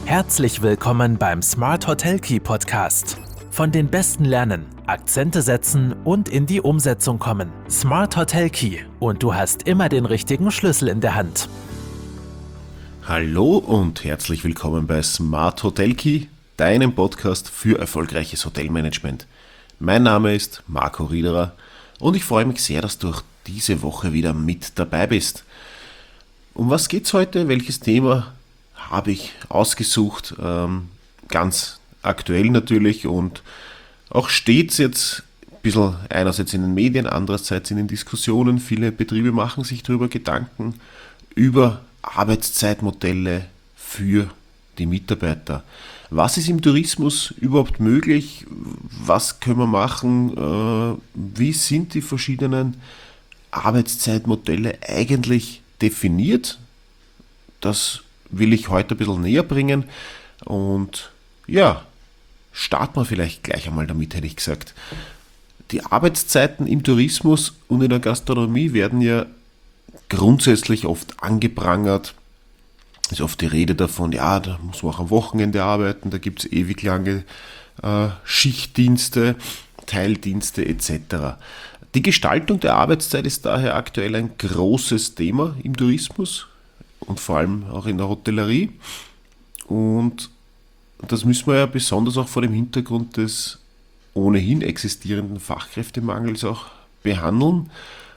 Herzlich willkommen beim Smart Hotel Key Podcast. Von den Besten lernen, Akzente setzen und in die Umsetzung kommen. Smart Hotel Key und du hast immer den richtigen Schlüssel in der Hand. Hallo und herzlich willkommen bei Smart Hotel Key, deinem Podcast für erfolgreiches Hotelmanagement. Mein Name ist Marco Riederer und ich freue mich sehr, dass du auch diese Woche wieder mit dabei bist. Um was geht's heute? Welches Thema habe ich ausgesucht? Ganz aktuell natürlich und auch stets jetzt ein bisschen einerseits in den Medien, andererseits in den Diskussionen. Viele Betriebe machen sich darüber Gedanken, über Arbeitszeitmodelle für die Mitarbeiter. Was ist im Tourismus überhaupt möglich? Was können wir machen? Wie sind die verschiedenen Arbeitszeitmodelle eigentlich definiert? Das will ich heute ein bisschen näher bringen. Und ja, starten wir vielleicht gleich einmal damit, hätte ich gesagt. Die Arbeitszeiten im Tourismus und in der Gastronomie werden ja grundsätzlich oft angeprangert. Es ist oft die Rede davon, ja, da muss man auch am Wochenende arbeiten, da gibt es ewig lange Schichtdienste, Teildienste etc. Die Gestaltung der Arbeitszeit ist daher aktuell ein großes Thema im Tourismus und vor allem auch in der Hotellerie. Und das müssen wir ja besonders auch vor dem Hintergrund des ohnehin existierenden Fachkräftemangels auch behandeln.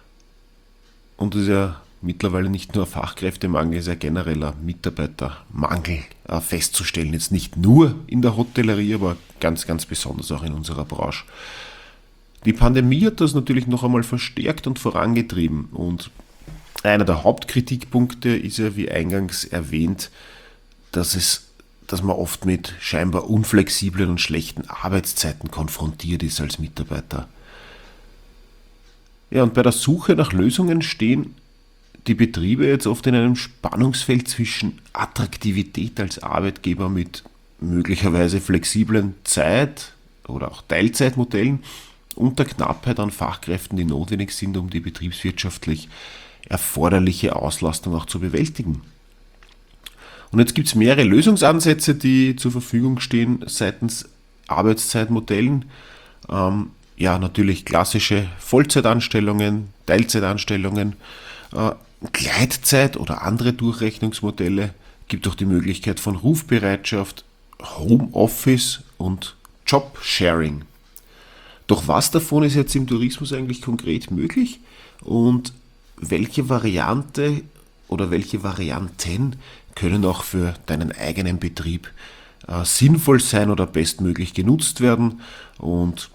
Und das ist ja mittlerweile nicht nur Fachkräftemangel, es ist ja genereller Mitarbeitermangel festzustellen. Jetzt nicht nur in der Hotellerie, aber ganz, ganz besonders auch in unserer Branche. Die Pandemie hat das natürlich noch einmal verstärkt und vorangetrieben. Und einer der Hauptkritikpunkte ist ja, wie eingangs erwähnt, dass man oft mit scheinbar unflexiblen und schlechten Arbeitszeiten konfrontiert ist als Mitarbeiter. Ja, und bei der Suche nach Lösungen stehen die Betriebe jetzt oft in einem Spannungsfeld zwischen Attraktivität als Arbeitgeber mit möglicherweise flexiblen Zeit- oder auch Teilzeitmodellen und der Knappheit an Fachkräften, die notwendig sind, um die betriebswirtschaftlich erforderliche Auslastung auch zu bewältigen. Und jetzt gibt es mehrere Lösungsansätze, die zur Verfügung stehen seitens Arbeitszeitmodellen. Natürlich klassische Vollzeitanstellungen, Teilzeitanstellungen, Gleitzeit oder andere Durchrechnungsmodelle. Gibt auch die Möglichkeit von Rufbereitschaft, Homeoffice und Jobsharing. Doch was davon ist jetzt im Tourismus eigentlich konkret möglich und welche Variante oder welche Varianten können auch für deinen eigenen Betrieb sinnvoll sein oder bestmöglich genutzt werden? Und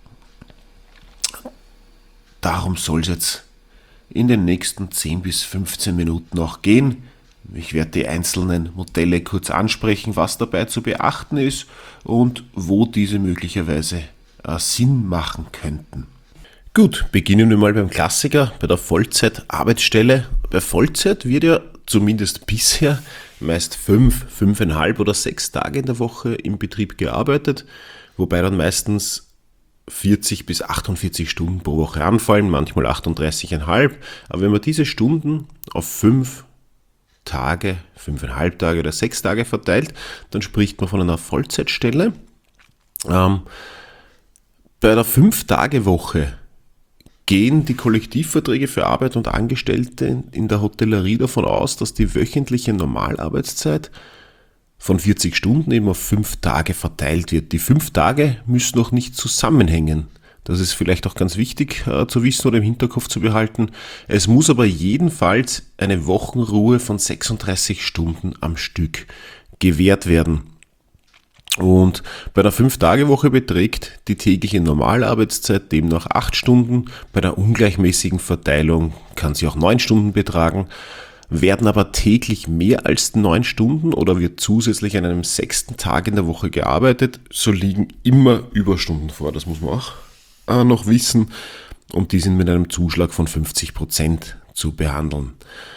darum soll es jetzt in den nächsten 10 bis 15 Minuten auch gehen. Ich werde die einzelnen Modelle kurz ansprechen, was dabei zu beachten ist und wo diese möglicherweise Sinn machen könnten. Gut, beginnen wir mal beim Klassiker, bei der Vollzeitarbeitsstelle. Bei Vollzeit wird ja zumindest bisher meist 5,5 oder 6 Tage in der Woche im Betrieb gearbeitet, wobei dann meistens 40 bis 48 Stunden pro Woche anfallen, manchmal 38,5. Aber wenn man diese Stunden auf 5 Tage, 5,5 Tage oder 6 Tage verteilt, dann spricht man von einer Vollzeitstelle. Bei der 5-Tage-Woche gehen die Kollektivverträge für Arbeit und Angestellte in der Hotellerie davon aus, dass die wöchentliche Normalarbeitszeit von 40 Stunden eben auf 5 Tage verteilt wird. Die 5 Tage müssen noch nicht zusammenhängen. Das ist vielleicht auch ganz wichtig zu wissen oder im Hinterkopf zu behalten. Es muss aber jedenfalls eine Wochenruhe von 36 Stunden am Stück gewährt werden. Und bei der 5-Tage-Woche beträgt die tägliche Normalarbeitszeit demnach 8 Stunden. Bei der ungleichmäßigen Verteilung kann sie auch 9 Stunden betragen. Werden aber täglich mehr als 9 Stunden oder wird zusätzlich an einem 6. Tag in der Woche gearbeitet, so liegen immer Überstunden vor. Das muss man auch noch wissen. Und die sind mit einem Zuschlag von 50% zu behandeln.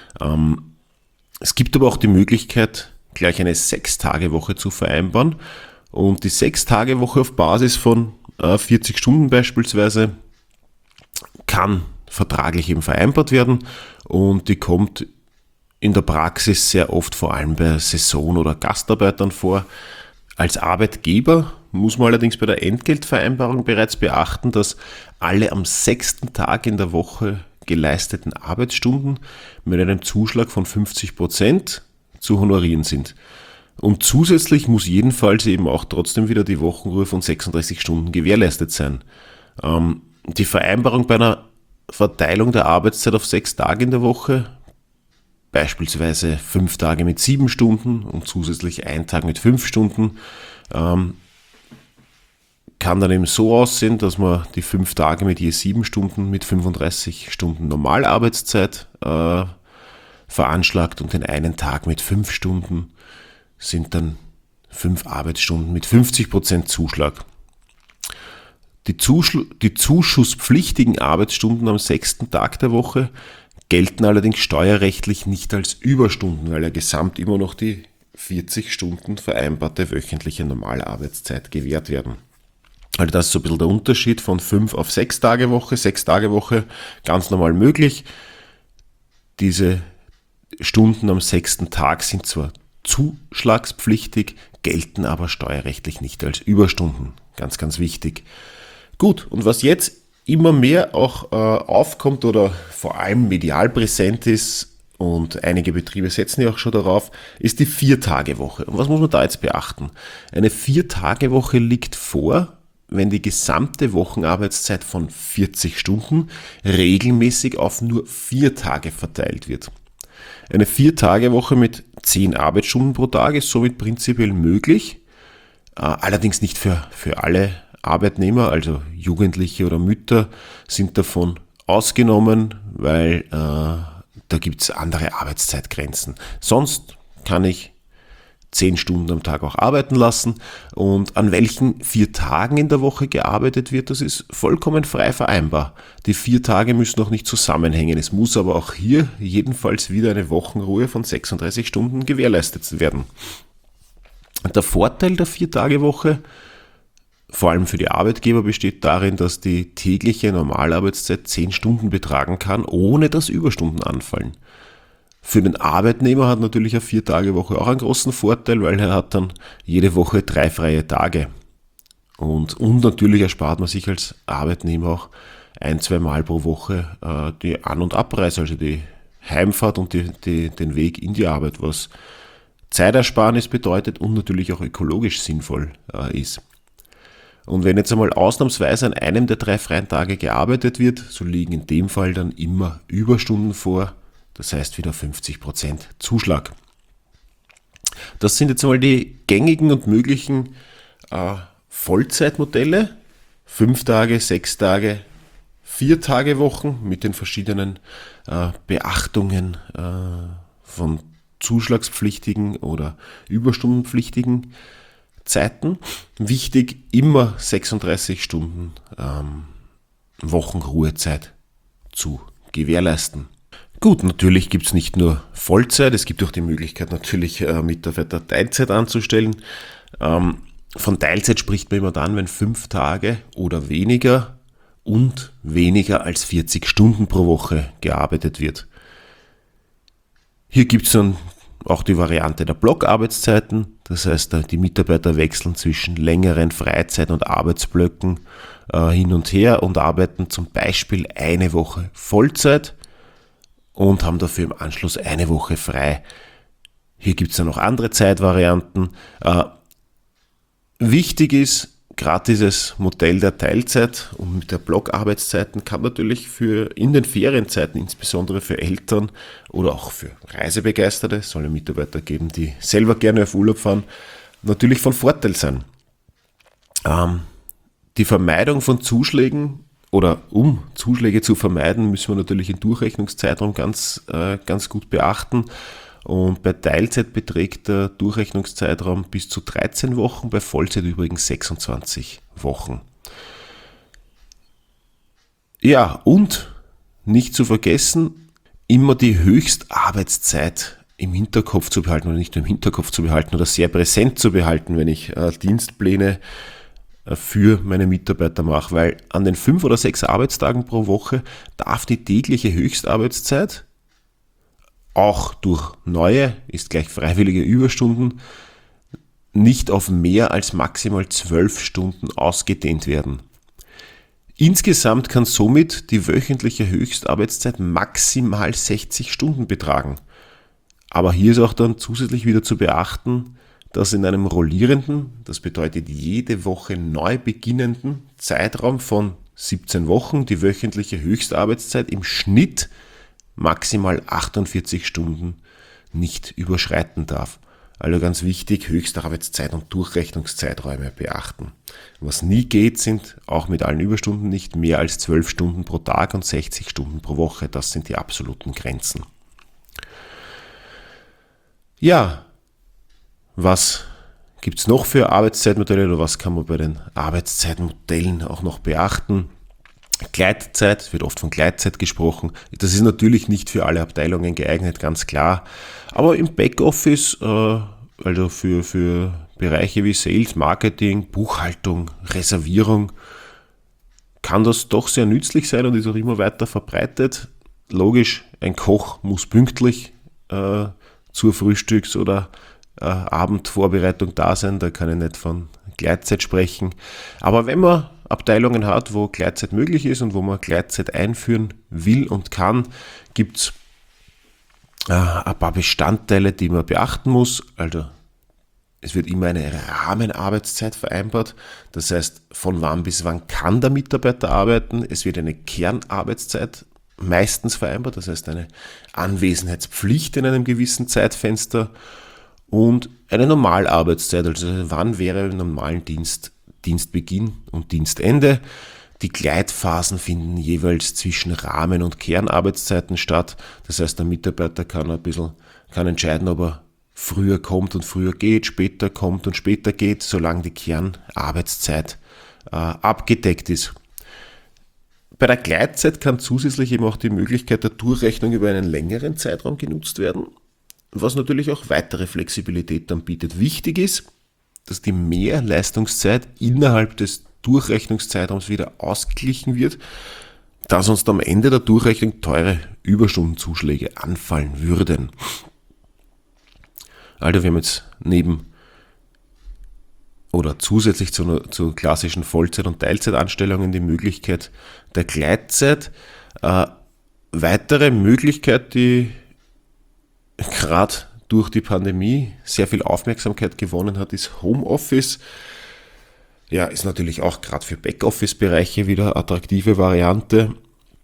Es gibt aber auch die Möglichkeit, gleich eine 6-Tage-Woche zu vereinbaren. Und die 6-Tage-Woche auf Basis von 40 Stunden beispielsweise kann vertraglich eben vereinbart werden und die kommt in der Praxis sehr oft vor allem bei Saison- oder Gastarbeitern vor. Als Arbeitgeber muss man allerdings bei der Entgeltvereinbarung bereits beachten, dass alle am 6. Tag in der Woche geleisteten Arbeitsstunden mit einem Zuschlag von 50% zu honorieren sind. Und zusätzlich muss jedenfalls eben auch trotzdem wieder die Wochenruhe von 36 Stunden gewährleistet sein. Die Vereinbarung bei einer Verteilung der Arbeitszeit auf 6 Tage in der Woche, beispielsweise 5 Tage mit 7 Stunden und zusätzlich 1 Tag mit 5 Stunden, kann dann eben so aussehen, dass man die 5 Tage mit je 7 Stunden mit 35 Stunden Normalarbeitszeit veranschlagt und den einen Tag mit 5 Stunden sind dann 5 Arbeitsstunden mit 50% Zuschlag. Die zuschusspflichtigen Arbeitsstunden am 6. Tag der Woche gelten allerdings steuerrechtlich nicht als Überstunden, weil ja gesamt immer noch die 40 Stunden vereinbarte wöchentliche Normalarbeitszeit gewährt werden. Also das ist so ein bisschen der Unterschied von 5 auf 6 Tage Woche. 6 Tage Woche ganz normal möglich. Diese Stunden am 6. Tag sind zwar zuschlagspflichtig, gelten aber steuerrechtlich nicht als Überstunden. Ganz, ganz wichtig. Gut, und was jetzt immer mehr auch aufkommt oder vor allem medial präsent ist, und einige Betriebe setzen ja auch schon darauf, ist die 4-Tage-Woche. Und was muss man da jetzt beachten? Eine 4-Tage-Woche liegt vor, wenn die gesamte Wochenarbeitszeit von 40 Stunden regelmäßig auf nur 4 Tage verteilt wird. Eine 4-Tage-Woche mit 10 Arbeitsstunden pro Tag ist somit prinzipiell möglich, allerdings nicht für alle Arbeitnehmer, also Jugendliche oder Mütter sind davon ausgenommen, weil da gibt es andere Arbeitszeitgrenzen. Sonst kann ich 10 Stunden am Tag auch arbeiten lassen und an welchen 4 Tagen in der Woche gearbeitet wird, das ist vollkommen frei vereinbar. Die 4 Tage müssen noch nicht zusammenhängen, es muss aber auch hier jedenfalls wieder eine Wochenruhe von 36 Stunden gewährleistet werden. Der Vorteil der 4-Tage-Woche, vor allem für die Arbeitgeber, besteht darin, dass die tägliche Normalarbeitszeit 10 Stunden betragen kann, ohne dass Überstunden anfallen. Für den Arbeitnehmer hat natürlich eine 4-Tage-Woche auch einen großen Vorteil, weil er hat dann jede Woche 3 freie Tage. Und natürlich erspart man sich als Arbeitnehmer auch 1-2 Mal pro Woche die An- und Abreise, also die Heimfahrt und den Weg in die Arbeit, was Zeitersparnis bedeutet und natürlich auch ökologisch sinnvoll ist. Und wenn jetzt einmal ausnahmsweise an einem der 3 freien Tage gearbeitet wird, so liegen in dem Fall dann immer Überstunden vor, das heißt wieder 50% Zuschlag. Das sind jetzt einmal die gängigen und möglichen Vollzeitmodelle, 5 Tage, 6 Tage, 4 Tage Wochen mit den verschiedenen Beachtungen von zuschlagspflichtigen oder überstundenpflichtigen Zeiten. Wichtig, immer 36 Stunden Wochenruhezeit zu gewährleisten. Gut, natürlich gibt es nicht nur Vollzeit, es gibt auch die Möglichkeit natürlich Mitarbeiter Teilzeit anzustellen. Von Teilzeit spricht man immer dann, wenn 5 Tage oder weniger und weniger als 40 Stunden pro Woche gearbeitet wird. Hier gibt es dann auch die Variante der Blockarbeitszeiten, das heißt, die Mitarbeiter wechseln zwischen längeren Freizeit- und Arbeitsblöcken hin und her und arbeiten zum Beispiel eine Woche Vollzeit und haben dafür im Anschluss eine Woche frei. Hier gibt es dann noch andere Zeitvarianten. Wichtig ist, gerade dieses Modell der Teilzeit und mit der Blockarbeitszeiten kann natürlich in den Ferienzeiten, insbesondere für Eltern oder auch für Reisebegeisterte, es soll ja Mitarbeiter geben, die selber gerne auf Urlaub fahren, natürlich von Vorteil sein. Die Vermeidung von Zuschlägen oder um Zuschläge zu vermeiden, müssen wir natürlich den Durchrechnungszeitraum ganz gut beachten. Und bei Teilzeit beträgt der Durchrechnungszeitraum bis zu 13 Wochen, bei Vollzeit übrigens 26 Wochen. Ja, und nicht zu vergessen, immer die Höchstarbeitszeit im Hinterkopf zu behalten oder nicht nur im Hinterkopf zu behalten oder sehr präsent zu behalten, wenn ich Dienstpläne für meine Mitarbeiter mache, weil an den 5 oder 6 Arbeitstagen pro Woche darf die tägliche Höchstarbeitszeit auch durch neue, ist gleich freiwillige Überstunden, nicht auf mehr als maximal 12 Stunden ausgedehnt werden. Insgesamt kann somit die wöchentliche Höchstarbeitszeit maximal 60 Stunden betragen. Aber hier ist auch dann zusätzlich wieder zu beachten, dass in einem rollierenden, das bedeutet jede Woche neu beginnenden Zeitraum von 17 Wochen die wöchentliche Höchstarbeitszeit im Schnitt maximal 48 Stunden nicht überschreiten darf. Also ganz wichtig, Höchstarbeitszeit und Durchrechnungszeiträume beachten. Was nie geht, sind auch mit allen Überstunden nicht mehr als 12 Stunden pro Tag und 60 Stunden pro Woche. Das sind die absoluten Grenzen. Ja, was gibt es noch für Arbeitszeitmodelle oder was kann man bei den Arbeitszeitmodellen auch noch beachten? Gleitzeit, es wird oft von Gleitzeit gesprochen. Das ist natürlich nicht für alle Abteilungen geeignet, ganz klar. Aber im Backoffice, also für Bereiche wie Sales, Marketing, Buchhaltung, Reservierung, kann das doch sehr nützlich sein und ist auch immer weiter verbreitet. Logisch, ein Koch muss pünktlich zur Frühstücks- oder Abendvorbereitung da sein, da kann ich nicht von Gleitzeit sprechen. Aber wenn man Abteilungen hat, wo Gleitzeit möglich ist und wo man Gleitzeit einführen will und kann, gibt es ein paar Bestandteile, die man beachten muss. Also es wird immer eine Rahmenarbeitszeit vereinbart. Das heißt, von wann bis wann kann der Mitarbeiter arbeiten. Es wird eine Kernarbeitszeit meistens vereinbart, das heißt eine Anwesenheitspflicht in einem gewissen Zeitfenster und eine Normalarbeitszeit, also wann wäre im normalen Dienstbeginn und Dienstende. Die Gleitphasen finden jeweils zwischen Rahmen- und Kernarbeitszeiten statt. Das heißt, der Mitarbeiter kann entscheiden, ob er früher kommt und früher geht, später kommt und später geht, solange die Kernarbeitszeit abgedeckt ist. Bei der Gleitzeit kann zusätzlich eben auch die Möglichkeit der Durchrechnung über einen längeren Zeitraum genutzt werden, was natürlich auch weitere Flexibilität dann bietet. Wichtig ist, dass die Mehrleistungszeit innerhalb des Durchrechnungszeitraums wieder ausgeglichen wird, da sonst am Ende der Durchrechnung teure Überstundenzuschläge anfallen würden. Also wir haben jetzt zusätzlich zu klassischen Vollzeit- und Teilzeitanstellungen die Möglichkeit der Gleitzeit. Weitere Möglichkeit, die gerade durch die Pandemie sehr viel Aufmerksamkeit gewonnen hat, ist Homeoffice. Ja, ist natürlich auch gerade für Backoffice-Bereiche wieder eine attraktive Variante.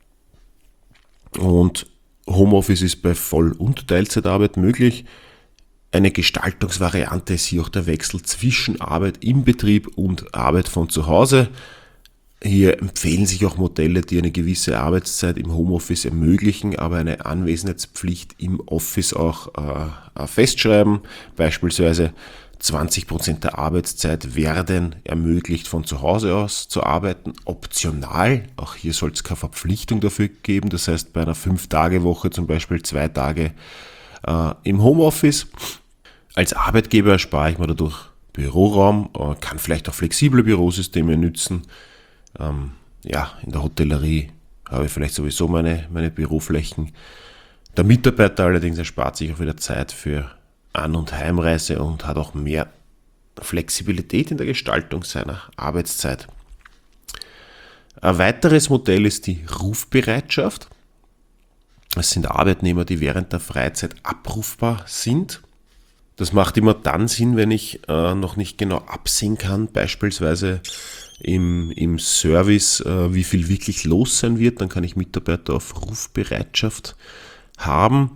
Und Homeoffice ist bei Voll- und Teilzeitarbeit möglich. Eine Gestaltungsvariante ist hier auch der Wechsel zwischen Arbeit im Betrieb und Arbeit von zu Hause. Hier empfehlen sich auch Modelle, die eine gewisse Arbeitszeit im Homeoffice ermöglichen, aber eine Anwesenheitspflicht im Office auch festschreiben. Beispielsweise 20% der Arbeitszeit werden ermöglicht, von zu Hause aus zu arbeiten. Optional, auch hier soll es keine Verpflichtung dafür geben. Das heißt, bei einer 5-Tage-Woche zum Beispiel 2 Tage im Homeoffice. Als Arbeitgeber erspare ich mir dadurch Büroraum, kann vielleicht auch flexible Bürosysteme nützen. In der Hotellerie habe ich vielleicht sowieso meine Büroflächen. Der Mitarbeiter allerdings erspart sich auch wieder Zeit für An- und Heimreise und hat auch mehr Flexibilität in der Gestaltung seiner Arbeitszeit. Ein weiteres Modell ist die Rufbereitschaft. Es sind Arbeitnehmer, die während der Freizeit abrufbar sind. Das macht immer dann Sinn, wenn ich noch nicht genau absehen kann, beispielsweise im Service, wie viel wirklich los sein wird. Dann kann ich Mitarbeiter auf Rufbereitschaft haben.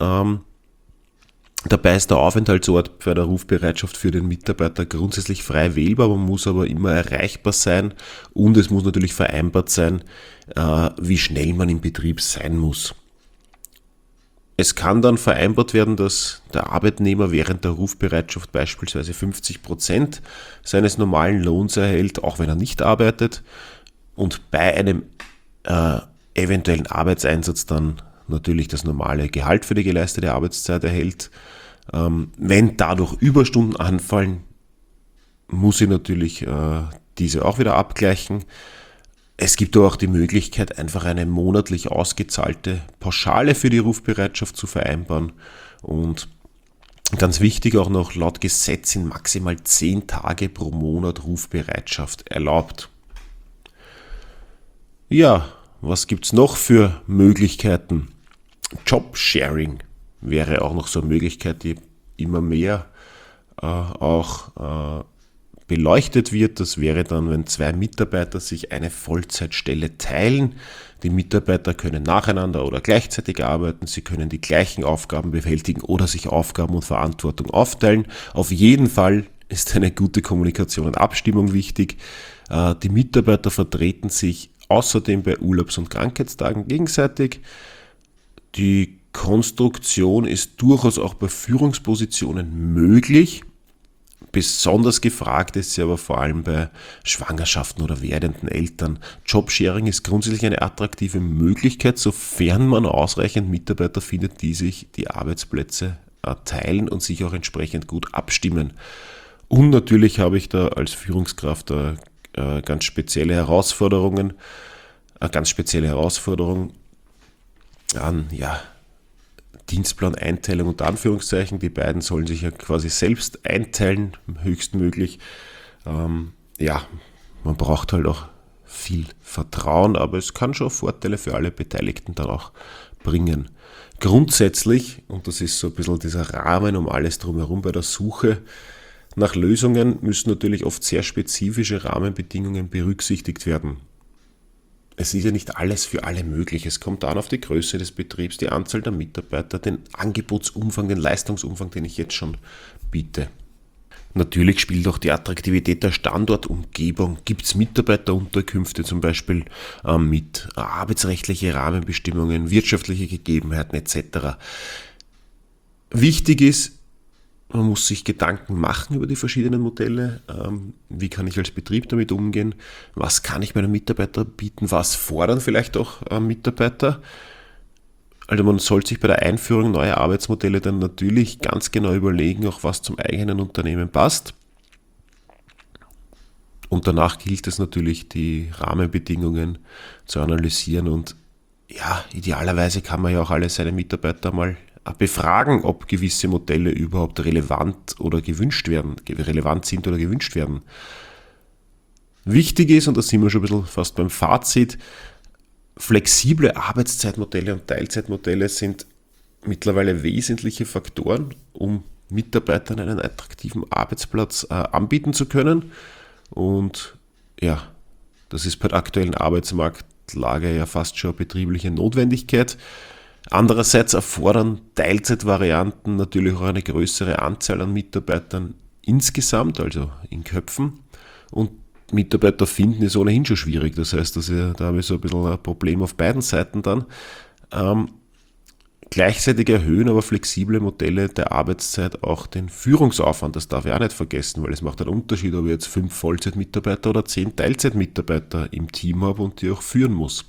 Dabei ist der Aufenthaltsort bei der Rufbereitschaft für den Mitarbeiter grundsätzlich frei wählbar, man muss aber immer erreichbar sein und es muss natürlich vereinbart sein, wie schnell man im Betrieb sein muss. Es kann dann vereinbart werden, dass der Arbeitnehmer während der Rufbereitschaft beispielsweise 50% seines normalen Lohns erhält, auch wenn er nicht arbeitet, und bei einem eventuellen Arbeitseinsatz dann natürlich das normale Gehalt für die geleistete Arbeitszeit erhält. Wenn dadurch Überstunden anfallen, muss ich natürlich diese auch wieder abgleichen. Es gibt aber auch die Möglichkeit, einfach eine monatlich ausgezahlte Pauschale für die Rufbereitschaft zu vereinbaren. Und ganz wichtig auch noch, laut Gesetz sind maximal 10 Tage pro Monat Rufbereitschaft erlaubt. Ja, was gibt's noch für Möglichkeiten? Jobsharing wäre auch noch so eine Möglichkeit, die immer mehr auch beleuchtet wird. Das wäre dann, wenn 2 Mitarbeiter sich eine Vollzeitstelle teilen. Die Mitarbeiter können nacheinander oder gleichzeitig arbeiten. Sie können die gleichen Aufgaben bewältigen oder sich Aufgaben und Verantwortung aufteilen. Auf jeden Fall ist eine gute Kommunikation und Abstimmung wichtig. Die Mitarbeiter vertreten sich außerdem bei Urlaubs- und Krankheitstagen gegenseitig. Die Konstruktion ist durchaus auch bei Führungspositionen möglich. Besonders gefragt ist sie aber vor allem bei Schwangerschaften oder werdenden Eltern. Jobsharing ist grundsätzlich eine attraktive Möglichkeit, sofern man ausreichend Mitarbeiter findet, die sich die Arbeitsplätze teilen und sich auch entsprechend gut abstimmen. Und natürlich habe ich da als Führungskraft ganz spezielle Herausforderung an Dienstplan-Einteilung unter Anführungszeichen. Die beiden sollen sich ja quasi selbst einteilen, höchstmöglich. Man braucht halt auch viel Vertrauen, aber es kann schon Vorteile für alle Beteiligten dann auch bringen. Grundsätzlich, und das ist so ein bisschen dieser Rahmen um alles drumherum bei der Suche nach Lösungen, müssen natürlich oft sehr spezifische Rahmenbedingungen berücksichtigt werden. Es ist ja nicht alles für alle möglich. Es kommt an auf die Größe des Betriebs, die Anzahl der Mitarbeiter, den Angebotsumfang, den Leistungsumfang, den ich jetzt schon biete. Natürlich spielt auch die Attraktivität der Standortumgebung. Gibt es Mitarbeiterunterkünfte zum Beispiel mit arbeitsrechtlichen Rahmenbestimmungen, wirtschaftliche Gegebenheiten etc. Wichtig ist, man muss sich Gedanken machen über die verschiedenen Modelle. Wie kann ich als Betrieb damit umgehen? Was kann ich meinen Mitarbeitern bieten? Was fordern vielleicht auch Mitarbeiter? Also man sollte sich bei der Einführung neuer Arbeitsmodelle dann natürlich ganz genau überlegen, auch was zum eigenen Unternehmen passt. Und danach gilt es natürlich, die Rahmenbedingungen zu analysieren und idealerweise kann man ja auch alle seine Mitarbeiter mal befragen, ob gewisse Modelle überhaupt relevant sind oder gewünscht werden. Wichtig ist, und da sind wir schon ein bisschen fast beim Fazit, flexible Arbeitszeitmodelle und Teilzeitmodelle sind mittlerweile wesentliche Faktoren, um Mitarbeitern einen attraktiven Arbeitsplatz anbieten zu können. Und das ist bei der aktuellen Arbeitsmarktlage ja fast schon eine betriebliche Notwendigkeit. Andererseits erfordern Teilzeitvarianten natürlich auch eine größere Anzahl an Mitarbeitern insgesamt, also in Köpfen. Und Mitarbeiter finden ist ohnehin schon schwierig. Das heißt, da habe ich so ein bisschen ein Problem auf beiden Seiten dann. Gleichzeitig erhöhen aber flexible Modelle der Arbeitszeit auch den Führungsaufwand. Das darf ich auch nicht vergessen, weil es macht einen Unterschied, ob ich jetzt 5 Vollzeitmitarbeiter oder 10 Teilzeitmitarbeiter im Team habe und die auch führen muss.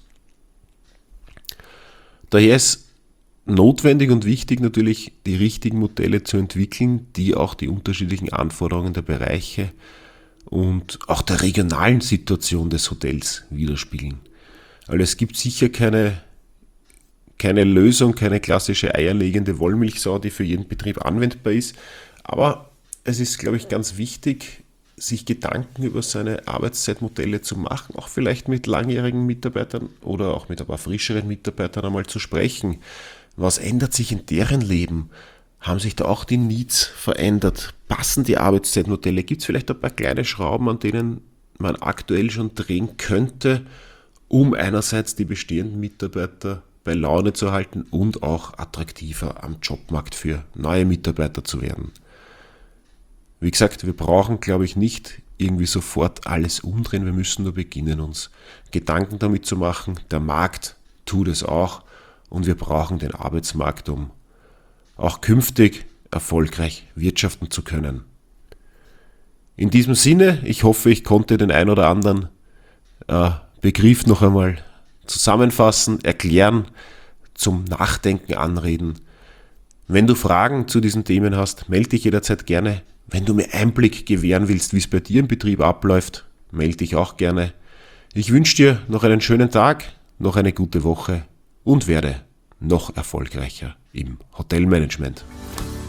Daher ist notwendig und wichtig natürlich, die richtigen Modelle zu entwickeln, die auch die unterschiedlichen Anforderungen der Bereiche und auch der regionalen Situation des Hotels widerspiegeln. Also es gibt sicher keine Lösung, keine klassische eierlegende Wollmilchsau, die für jeden Betrieb anwendbar ist, aber es ist, glaube ich, ganz wichtig, sich Gedanken über seine Arbeitszeitmodelle zu machen, auch vielleicht mit langjährigen Mitarbeitern oder auch mit ein paar frischeren Mitarbeitern einmal zu sprechen. Was ändert sich in deren Leben? Haben sich da auch die Needs verändert? Passen die Arbeitszeitmodelle? Gibt es vielleicht ein paar kleine Schrauben, an denen man aktuell schon drehen könnte, um einerseits die bestehenden Mitarbeiter bei Laune zu halten und auch attraktiver am Jobmarkt für neue Mitarbeiter zu werden? Wie gesagt, wir brauchen, glaube ich, nicht irgendwie sofort alles umdrehen. Wir müssen nur beginnen, uns Gedanken damit zu machen. Der Markt tut es auch und wir brauchen den Arbeitsmarkt, um auch künftig erfolgreich wirtschaften zu können. In diesem Sinne, ich hoffe, ich konnte den ein oder anderen Begriff noch einmal zusammenfassen, erklären, zum Nachdenken anreden. Wenn du Fragen zu diesen Themen hast, melde dich jederzeit gerne. Wenn du mir Einblick gewähren willst, wie es bei dir im Betrieb abläuft, melde dich auch gerne. Ich wünsche dir noch einen schönen Tag, noch eine gute Woche und werde noch erfolgreicher im Hotelmanagement.